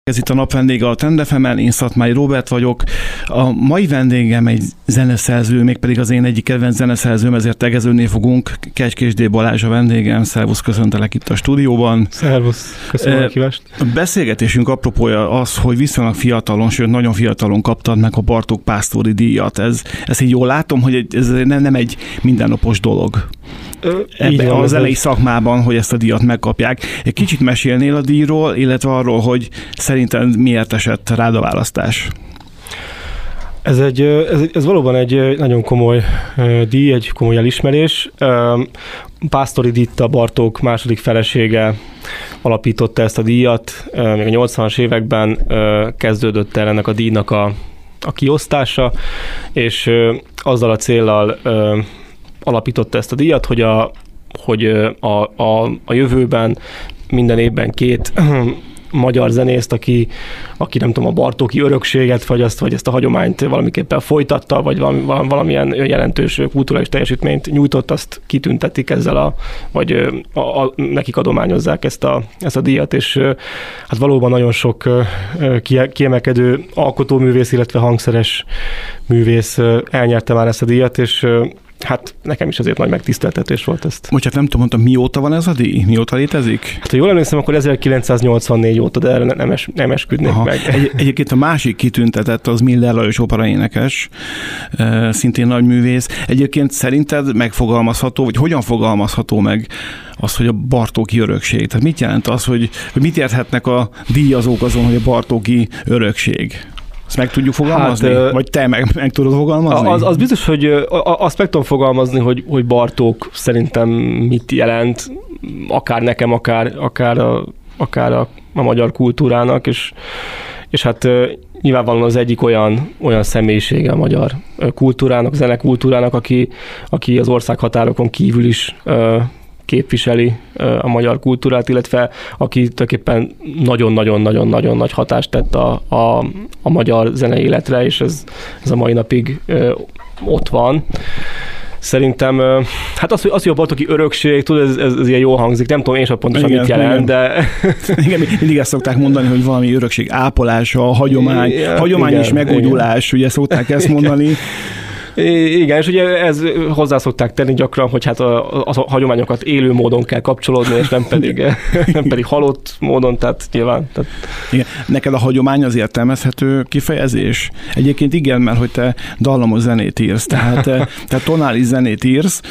Ez itt a nap vendége a Trend FM-en, én Szatmári Róbert vagyok. A mai vendégem egy zeneszerző, mégpedig az én egyik kedvenc zeneszerzőm, ezért tegeződni fogunk. Kecskés D. Balázs a vendégem, szervusz, köszöntelek itt a stúdióban. Szervusz, köszönöm a kívást. A beszélgetésünk apropója az, hogy viszonylag fiatalon, sőt nagyon fiatalon kaptad meg a Bartók Pásztori díjat. Ezt így jól látom, hogy ez nem egy mindennapos dolog. Ebben a zenei szakmában, hogy ezt a díjat megkapják. Egy kicsit mesélnél a díjról, illetve arról, hogy szerinted miért esett rád a választás? Ez valóban egy nagyon komoly díj, egy komoly elismerés. Pásztori Ditta, Bartók második felesége alapította ezt a díjat. Még a 80-as években kezdődött el ennek a díjnak a kiosztása, és azzal a céllal alapította ezt a díjat, hogy a jövőben minden évben két magyar zenészt, aki nem tudom, a bartóki örökséget, vagy ezt a hagyományt valamiképpen folytatta, vagy valamilyen jelentős kulturális teljesítményt nyújtott, azt kitüntetik ezzel, vagy nekik adományozzák ezt a díjat, és hát valóban nagyon sok kiemelkedő alkotóművész, illetve hangszeres művész elnyerte már ezt a díjat, és hát nekem is azért nagy megtiszteltetés volt ezt. Bocsánat, nem tudom, mondtam, mióta van ez a díj? Mióta létezik? Hát, ha jól emlékszem, akkor 1984 óta, de erre nem esküdnék meg. Egyébként a másik kitüntetett az Miller Lajos operaénekes, szintén nagy művész. Egyébként szerinted megfogalmazható, vagy hogyan fogalmazható meg az, hogy a bartóki örökség? Tehát mit jelent az, hogy mit érthetnek a díjazók azon, hogy a bartóki örökség? Ezt meg tudjuk fogalmazni? Hát, vagy te meg tudod fogalmazni? Az biztos, hogy azt meg tudom fogalmazni, hogy Bartók szerintem mit jelent, akár nekem, akár a magyar kultúrának, és hát nyilvánvalóan az egyik olyan személyisége a magyar kultúrának, zenekultúrának, aki az országhatárokon kívül is képviseli a magyar kultúrát, illetve aki tulajdonképpen nagyon-nagyon-nagyon nagy hatást tett a magyar zenei életre, és ez a mai napig ott van. Szerintem, hát az, hogy a bartóki örökség, tudod, ez ilyen jól hangzik, nem tudom én sem pontosan mit jelent, de... Igen, mindig ezt szokták mondani, hogy valami örökség ápolása, hagyomány és megújulás, ugye szokták ezt mondani. Igen, és ugye ez hozzá szokták tenni gyakran, hogy hát a hagyományokat élő módon kell kapcsolódni, és nem pedig halott módon, tehát nyilván. Igen. Neked a hagyomány az értelmezhető kifejezés? Egyébként igen, mert hogy te dallamos zenét írsz, tehát tonális zenét írsz,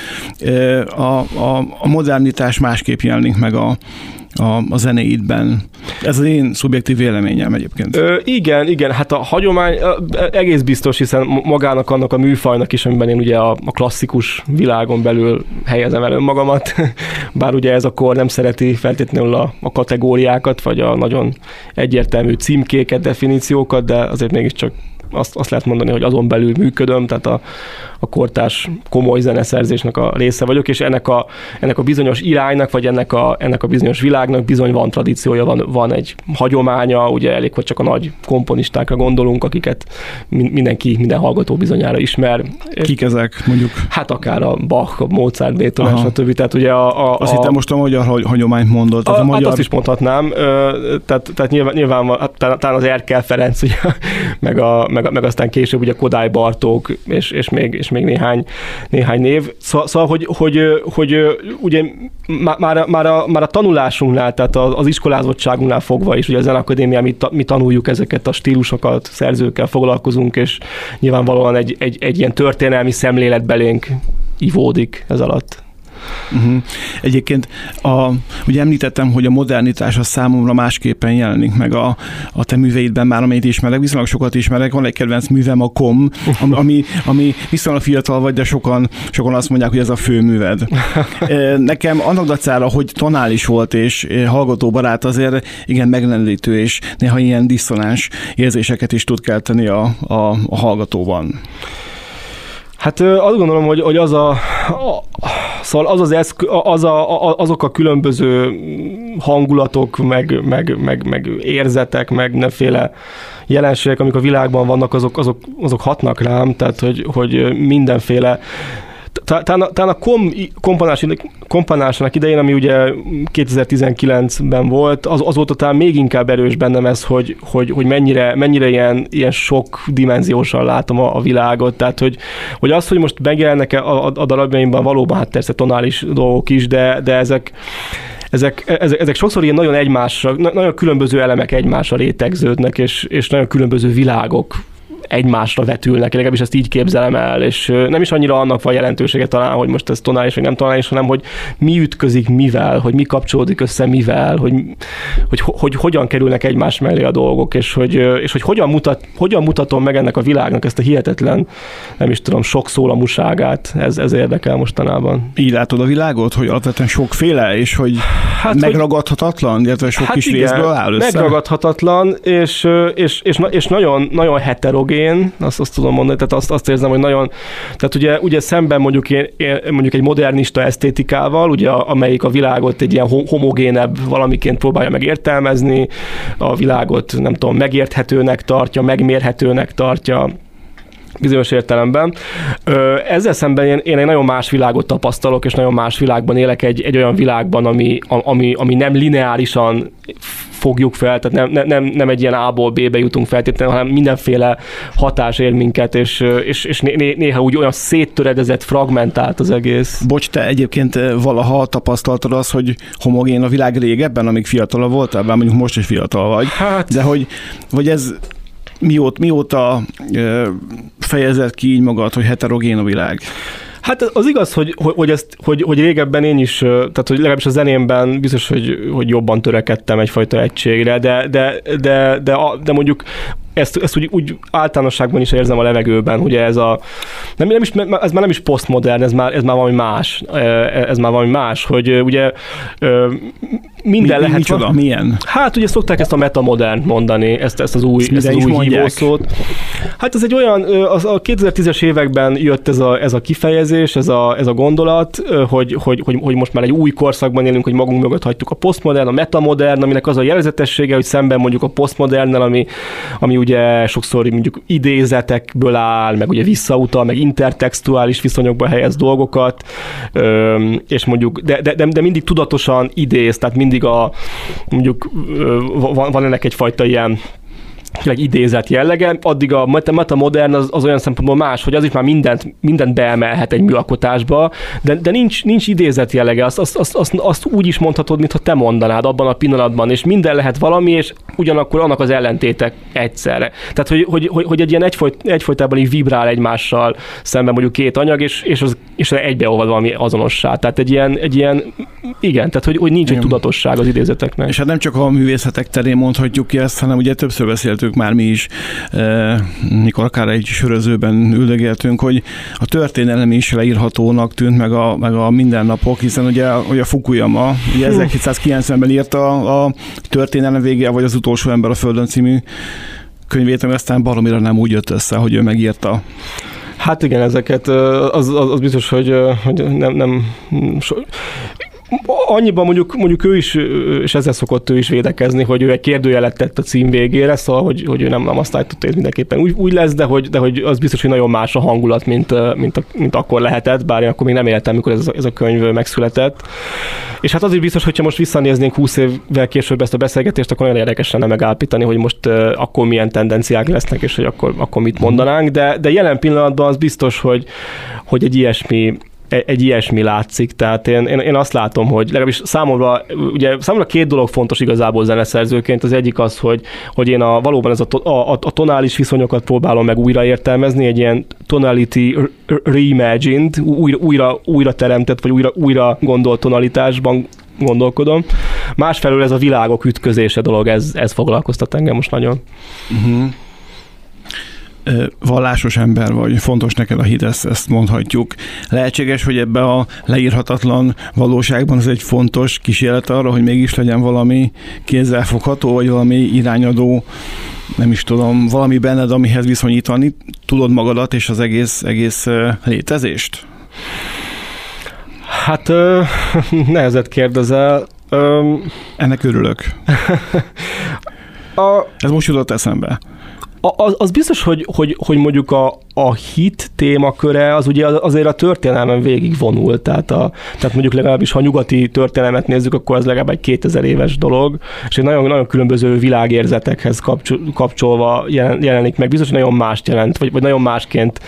a modernitás másképp jelenik meg a zenéidben. Ez az én szubjektív véleményem egyébként. Igen, hát a hagyomány egész biztos, hiszen magának annak a műfajnak is, amiben én ugye a klasszikus világon belül helyezem el önmagamat, bár ugye ez a kor nem szereti feltétlenül a kategóriákat, vagy a nagyon egyértelmű címkéket, definíciókat, de azért mégiscsak azt lehet mondani, hogy azon belül működöm, tehát a kortárs komoly zeneszerzésnek a része vagyok, és ennek a bizonyos iránynak, vagy ennek a bizonyos világnak bizony van tradíciója, van egy hagyománya, ugye elég, hogy csak a nagy komponistákra gondolunk, akiket minden hallgató bizonyára ismer. Kik ezek, mondjuk? Hát akár a Bach, a Mozart, Beethoven, stb. Tehát ugye azt hittem most a magyar hagyományt mondod. Hát azt is mondhatnám, tehát nyilván talán az Erkel Ferenc, ugye, meg aztán később ugye Kodály Bartók, és még néhány név. Szóval, hogy ugye már a tanulásunknál, tehát az iskolázottságunknál fogva is, ugye a Zeneakadémián mi tanuljuk ezeket a stílusokat, szerzőkkel foglalkozunk, és nyilvánvalóan egy ilyen történelmi szemlélet belénk ivódik ez alatt. Uh-huh. Egyébként ugye említettem, hogy a modernitás az számomra másképpen jelenik meg a te műveidben már, amelyet ismerek, viszonylag sokat ismerek, van egy kedvenc művem, a Kom, ami viszonylag fiatal vagy, de sokan azt mondják, hogy ez a főműved. Nekem annak dacára, hogy tonális volt és hallgatóbarát, azért igen megrendítő, és néha ilyen diszonáns érzéseket is tud kelteni a hallgatóban. Hát azt gondolom, hogy szóval azok a különböző hangulatok, meg érzetek, meg mindenféle jelenségek, amik a világban vannak, azok hatnak rám, tehát hogy mindenféle. talán a komponálásnak idején, ami ugye 2019-ben volt, az volt talán még inkább erős bennem ez, hogy mennyire ilyen sok dimenziósan látom a világot. Tehát, hogy az, hogy most megjelennek a darabjaimban valóban, hát persze tonális dolgok is, de ezek sokszor ilyen nagyon egymásra, nagyon különböző elemek egymásra rétegződnek, és nagyon különböző világok egymásra vetülnek, legalábbis ezt így képzelem el, és nem is annyira annak van jelentősége talán, hogy most ez tonális vagy nem tonális, hanem hogy mi ütközik mivel, hogy mi kapcsolódik össze mivel, hogy hogyan kerülnek egymás mellé a dolgok, és hogy hogyan mutatom meg ennek a világnak ezt a hihetetlen, nem is tudom, sok szólamúságát, ez érdekel mostanában. Így látod a világot, hogy alapvetően sokféle, és hogy megragadhatatlan, illetve sok kis részből áll össze? Megragadhatatlan, és nagyon, nagyon heterogén, azt tudom mondani, tehát azt érzem, hogy nagyon, tehát ugye szemben mondjuk egy modernista esztétikával, ugye, amelyik a világot egy ilyen homogénebb valamiként próbálja megértelmezni, a világot nem tudom, megérthetőnek tartja, megmérhetőnek tartja, bizonyos értelemben. Ezzel szemben én egy nagyon más világot tapasztalok, és nagyon más világban élek, egy olyan világban, ami nem lineárisan fogjuk fel, tehát nem egy ilyen A-ból B-be jutunk feltétlenül, hanem mindenféle hatás ér minket, és néha úgy olyan széttöredezett, fragmentált az egész. Bocs, te egyébként valaha tapasztaltad azt, hogy homogén a világ régebben, amíg fiatalabb voltál, bár mondjuk most is fiatal vagy, de hogy ez mióta fejezed ki így magad, hogy heterogén a világ? Hát az igaz, hogy régebben én is, tehát hogy legalábbis a zenémben biztos, hogy jobban törekedtem egyfajta egységre, de mondjuk ezt úgy általánosságban is érzem a levegőben, ugye ez már nem is posztmodern, ez már valami más. Ez már valami más, hogy ugye minden lehet. Micsoda? Milyen? Hát ugye szokták ezt a metamodern mondani, ezt az új hívószót. Hát ez egy olyan, a 2010-es években jött ez a kifejezés, ez a gondolat, hogy most már egy új korszakban élünk, hogy magunk mögött hagytuk a posztmodern, a metamodern, aminek az a jellegzetessége, hogy szemben mondjuk a posztmodernnel, ami ugye sokszor mondjuk idézetekből áll, meg ugye visszautal, meg intertextuális viszonyokba helyez dolgokat, és mondjuk, de mindig tudatosan idéz, tehát mindig mondjuk van ennek egyfajta ilyen idézett jellege, addig a metamodern az olyan szempontból más, hogy az is már mindent beemelhet egy műalkotásba, de nincs idézett jellege, azt úgy is mondhatod, mintha te mondanád abban a pillanatban, és minden lehet valami, és ugyanakkor annak az ellentétek egyszerre. Tehát, hogy egy ilyen egyfolytában így vibrál egymással szemben mondjuk két anyag, és egybeolvad valami azonossá. Tehát egy ilyen igen, tehát hogy nincs egy tudatosság az idézeteknek. És hát nem csak a művészetek terén mondhatjuk ki ezt, hanem ugye többször beszéltük már mi is, mikor akár egy sörözőben üldögéltünk, hogy a történelem is leírhatónak tűnt, meg a mindennapok, hiszen ugye a Fukuyama, ugye 1790-ben írta a Történelem vége, vagy az utolsó ember a Földön című könyvét, ami aztán baromira nem úgy jött össze, hogy ő megírta. Hát igen, ezeket az biztos, hogy nem annyiban mondjuk ő is, és ezzel szokott ő is védekezni, hogy ő egy kérdőjelet tett a cím végére, szóval, hogy ő nem azt állította, hogy mindenképpen úgy lesz, de hogy az biztos, hogy nagyon más a hangulat, mint akkor lehetett, bár én akkor még nem éltem, mikor ez a könyv megszületett. És hát az is biztos, hogyha most visszanéznénk 20 évvel később ezt a beszélgetést, akkor nagyon érdekes lenne megállapítani, hogy most akkor milyen tendenciák lesznek, és hogy akkor mit mondanánk, de jelen pillanatban az biztos, hogy egy ilyesmi látszik, tehát én azt látom, hogy legalábbis számomra két dolog fontos igazából zeneszerzőként. Az egyik az, hogy én valóban ez a tonális viszonyokat próbálom meg újraértelmezni, egy ilyen tonality reimagined, újra teremtett, vagy újra gondolt tonalitásban gondolkodom. Másfelől ez a világok ütközése dolog, ez foglalkoztat engem most nagyon. Uh-huh. Vallásos ember vagy, fontos neked a hit, ezt mondhatjuk. Lehetséges, hogy ebbe a leírhatatlan valóságban ez egy fontos kísérlet arra, hogy mégis legyen valami kézzelfogható, vagy valami irányadó, nem is tudom, valami benned, amihez viszonyítani tudod magadat és az egész létezést? Hát nehezet kérdezel. Ennek örülök. Ez most jutott eszembe. Az biztos, hogy mondjuk a hit témaköre az ugye azért a történelmen végig vonul, tehát mondjuk legalábbis, ha a nyugati történelmet nézzük, akkor az legalább egy 2000 éves dolog, és egy nagyon-nagyon különböző világérzetekhez kapcsolva jelenik meg. Biztos, hogy nagyon mást jelent, vagy nagyon másként.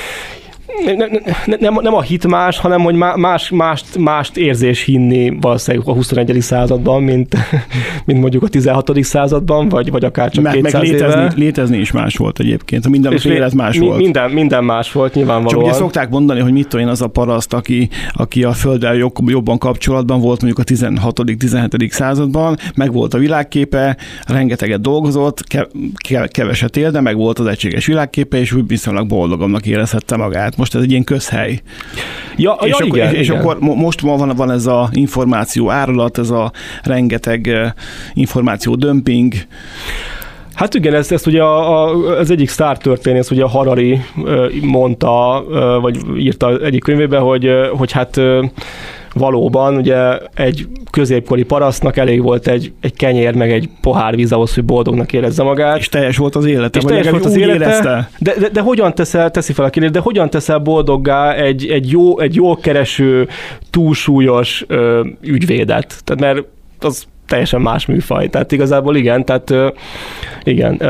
Nem a hit más, hanem hogy mást érzés hinni valószínűleg a 21. században, mint mondjuk a 16. században, vagy akár csak 200 éve. Létezni is más volt egyébként, a mindennapi élet más volt. Minden más volt, nyilvánvalóan. Csak ugye szokták mondani, hogy mit tudom én, az a paraszt, aki a földdel jobban kapcsolatban volt mondjuk a 16. 17. században, meg volt a világképe, rengeteget dolgozott, keveset él, de meg volt az egységes világképe, és úgy viszonylag boldogabbnak érezhette magát. Most ez egy ilyen közhely. Igen. Akkor most van ez az információ áradat, ez a rengeteg információ dömping. Hát igen, ezt ugye az egyik sztártörténész, ugye Harari mondta, vagy írta egyik könyvében, hogy hát valóban ugye egy középkori parasztnak elég volt egy kenyér, meg egy pohár víz ahhoz, hogy boldognak érezze magát. És teljes volt az élete. És teljes volt az élete. De hogyan teszi fel a kérdést, de hogyan teszel boldoggá egy jól kereső, túlsúlyos ügyvédet? Tehát mert az teljesen más műfaj. Tehát igazából igen, igen.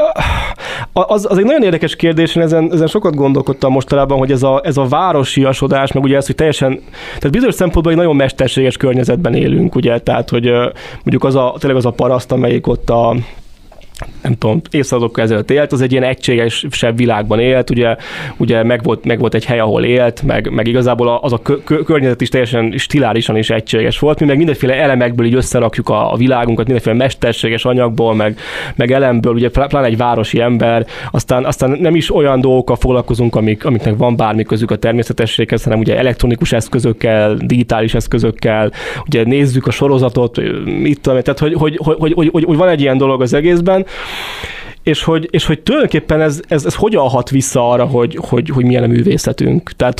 Az egy nagyon érdekes kérdés, én ezen sokat gondolkodtam mostanában, hogy ez a városiasodás, meg ugye ez, hogy tehát bizonyos szempontból egy nagyon mesterséges környezetben élünk, ugye, tehát, hogy mondjuk tényleg az a paraszt, amelyik ott nem tudom, évszázadokkal ezelőtt élt, az egy ilyen egységesebb világban élt, ugye meg volt egy hely, ahol élt, meg igazából az a környezet is teljesen stilárisan is egységes volt, mi meg mindenféle elemekből így összerakjuk a világunkat, mindenféle mesterséges anyagból, meg elemből, ugye pláne egy városi ember, aztán nem is olyan dolgokkal foglalkozunk, amiknek van bármi közük a természetességhez, hanem ugye elektronikus eszközökkel, digitális eszközökkel, ugye nézzük a sorozatot, mit tudom, tehát hogy van egy ilyen dolog az egészben, és hogy tulajdonképpen ez hogyan hat vissza arra, hogy milyen a művészetünk. Tehát,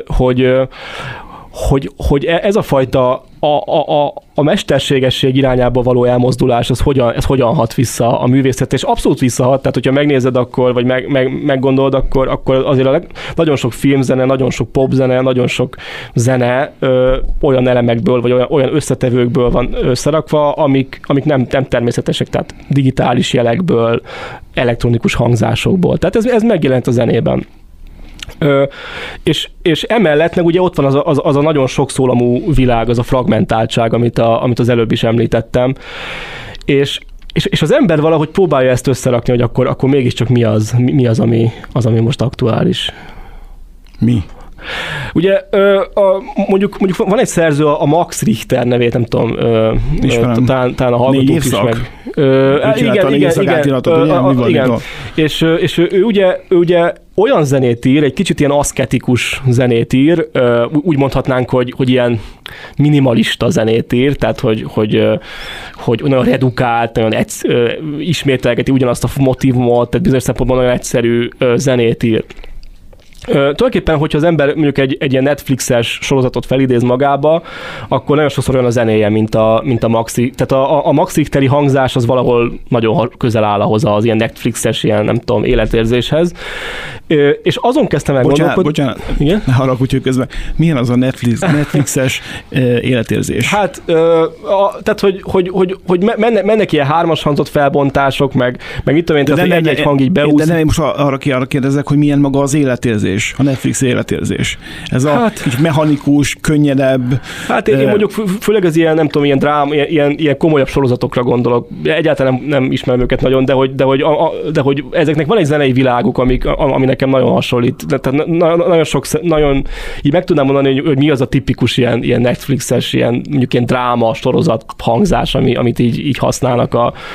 hogy ez a fajta a mesterségesség irányába való elmozdulás, ez hogyan hat vissza a művészet, és abszolút visszahat, tehát hogyha megnézed akkor, vagy meggondolod, akkor azért nagyon sok filmzene, nagyon sok popzene, nagyon sok zene olyan elemekből, vagy olyan összetevőkből van összerakva, amik nem természetesek, tehát digitális jelekből, elektronikus hangzásokból. Tehát ez megjelent a zenében. És emellett meg ugye ott van az a nagyon sokszólamú világ, az a fragmentáltság, amit az előbb is említettem, és az ember valahogy próbálja ezt összerakni, hogy akkor mégiscsak mi az, ami most aktuális. Mi? Ugye mondjuk van egy szerző, a Max Richter nevét, nem tudom, talán a hallgatók is meg. Igen. És ő ugye olyan zenét ír, egy kicsit ilyen aszketikus zenét ír, úgy mondhatnánk, hogy ilyen minimalista zenét ír, tehát hogy nagyon redukált, nagyon ismételgeti ugyanazt a motívumot, tehát bizonyos szempontból nagyon egyszerű zenét ír. Tulajdonképpen, hogyha az ember mondjuk egy ilyen Netflixes sorozatot felidéz magába, akkor nagyon sokszor olyan a zenéje, mint a Maxi. Tehát a Maxi Richteri hangzás az valahol nagyon közel áll ahhoz az ilyen Netflixes, ilyen nem tudom, életérzéshez. És azon kezdtem el gondolkodni. Bocsánat, igen? Ne haragudj, hogy közben. Milyen az a Netflixes életérzés? Hát, tehát, hogy mennek ilyen hármas hangzott felbontások, meg mit tudom én, tehát egy hang így beúsz. De nem, most arra kérdezek, hogy milyen maga az életérzés, a Netflix életérzés. Ez a kicsit mechanikus, könnyedebb. Hát én mondjuk főleg az ilyen, nem tudom, ilyen drám, ilyen komolyabb sorozatokra gondolok. Egyáltalán nem ismerem őket nagyon, de hogy ezeknek van egy zenei világuk, ami nekem nagyon hasonlít. Tehát nagyon így meg tudnám mondani, hogy mi az a tipikus ilyen Netflixes, mondjuk ilyen dráma sorozat hangzás, amit így használnak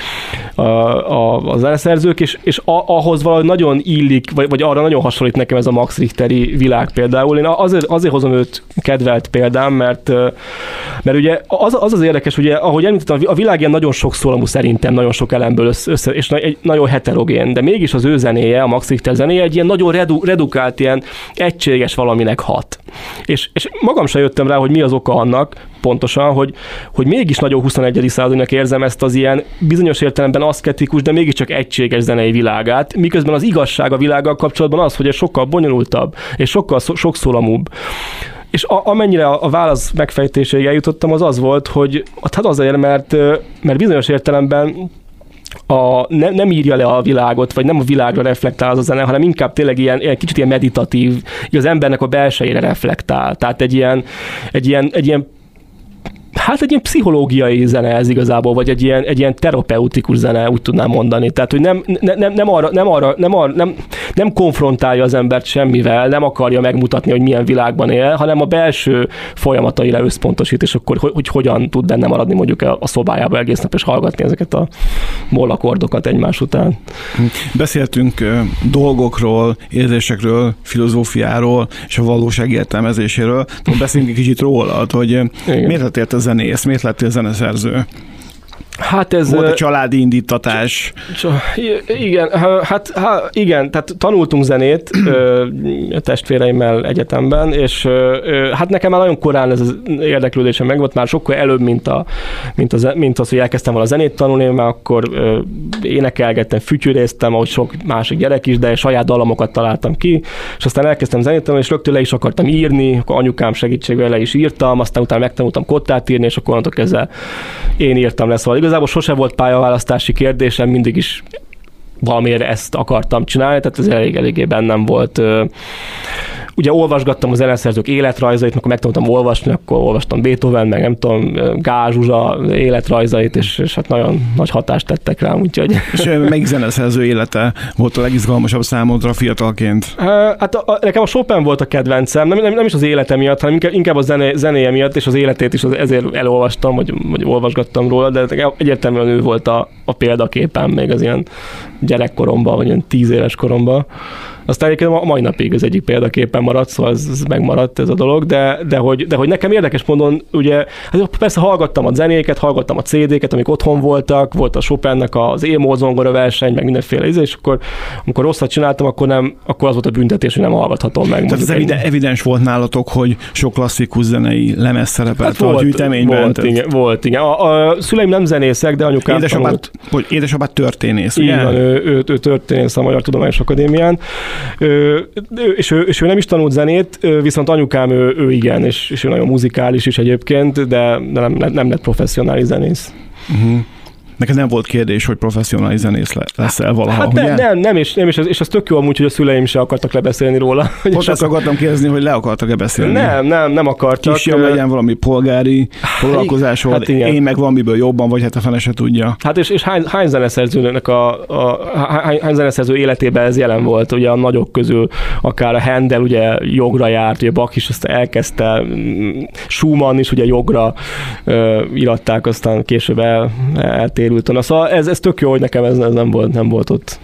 a zeneszerzők, és ahhoz valahogy nagyon illik, vagy arra nagyon hasonlít nekem ez a Max Richteri világ például. Én azért hozom őt kedvelt példám, mert ugye az érdekes, ugye, ahogy említettem, a világ ilyen nagyon sokszólamú szerintem, nagyon sok elemből össze, és nagyon heterogén, de mégis az ő zenéje, a Max Richter zenéje egy ilyen nagyon redukált, ilyen egységes valaminek hat. És magam sem jöttem rá, hogy mi az oka annak, pontosan, hogy mégis nagyon 21. századnak érzem ezt az ilyen bizonyos értelemben aszketikus, de mégiscsak egységes zenei világát, miközben az igazság a világgal kapcsolatban az, hogy ez sokkal bonyolultabb, és sokkal sokszólamúbb. És amennyire a válasz megfejtéséig eljutottam, az volt, hogy hát azért, mert bizonyos értelemben nem írja le a világot, vagy nem a világra reflektál az a zene, hanem inkább tényleg ilyen kicsit ilyen meditatív, az embernek a belsejére reflektál. Tehát egy ilyen pszichológiai zene ez igazából, vagy egy ilyen terapeutikus zene, úgy tudnám mondani. Tehát, hogy nem konfrontálja az embert semmivel, nem akarja megmutatni, hogy milyen világban él, hanem a belső folyamataira összpontosít, és akkor hogy hogyan tud benne maradni mondjuk a szobájába egész nap, és hallgatni ezeket a mollakkordokat egymás után. Beszéltünk dolgokról, érzésekről, filozófiáról, és a valóság értelmezéséről. Beszéljünk egy kicsit rólad, hogy miért lettél te zenész, miért lettél zeneszerző? Hát ez... Volt egy családi indítatás. Igen, igen, tehát tanultunk zenét a testvéreimmel egyetemben, és hát nekem már nagyon korán ez az érdeklődésem megvolt, már sokkal előbb, mint az, hogy elkezdtem volna zenét tanulni, mert akkor énekelgettem, fütyüréztem, ahogy sok másik gyerek is, de saját dalamokat találtam ki, és aztán elkezdtem zenét tanulni, és rögtön le is akartam írni, akkor anyukám segítségével le is írtam, aztán utána megtanultam kottát írni, és akkor onnantól kezdve én írtam le. Szóval igazából sose volt pályaválasztási kérdésem, mindig is valamiért ezt akartam csinálni, tehát ez eléggé bennem volt. Ugye olvasgattam a zeneszerzők életrajzait, amikor megtanultam olvasni, akkor olvastam Beethoven, meg nem tudom, Gál Zsuzsa életrajzait, és hát nagyon nagy hatást tettek rám, úgyhogy... És melyik zeneszerző élete volt a legizgalmasabb számodra fiatalként? Hát nekem a Chopin volt a kedvencem, nem is az élete miatt, hanem inkább a zenéje miatt, és az életét is ezért elolvastam, vagy olvasgattam róla, de egyértelműen ő volt a példaképem még az ilyen gyerekkoromban, vagy ilyen 10 éves koromban. Aztán egyébként a mai napig az egyik példaképpen maradt, szóval ez megmaradt ez a dolog, de hogy nekem érdekes módon, ugye, hát persze hallgattam a zenéket, hallgattam a CD-ket, amik otthon voltak, volt a Chopinnek az E-moll zongora verseny, meg mindenféle és akkor amikor rosszat csináltam, akkor az volt a büntetés, hogy nem hallgathatom meg. Tehát ez evidens volt nálatok, hogy sok klasszikus zenei lemez szerepelt a gyűjteményben. Volt, igen. A szüleim nem zenészek, de anyukám tanult. Édesapád történész, igen? Igen, ő történész a Magyar Tudományos Akadémián. És ő nem is tanult zenét, viszont anyukám ő igen, és ő nagyon muzikális is egyébként, de nem lett professzionális zenész. Uh-huh. Neked nem volt kérdés, hogy professzionális zenész leszel valaha, hát nem, és ez tök jó amúgy, hogy a szüleim se akartak lebeszélni róla. Most azt akartam kérdezni, hogy le akartak-e beszélni. Nem akartak. Kisebb legyen valami polgári foglalkozásról, hát én meg valamiből jobban, vagy hát a fene se tudja. Hát és hány zeneszerzőnek hány zeneszerző életében ez jelen volt, ugye a nagyok közül, akár a Handel ugye jogra járt, ugye Bach is azt elkezdte, Schumann is ugye jogra iratták, aztán később eltérült. Szóval ez tök jó, hogy nekem ez nem volt ott.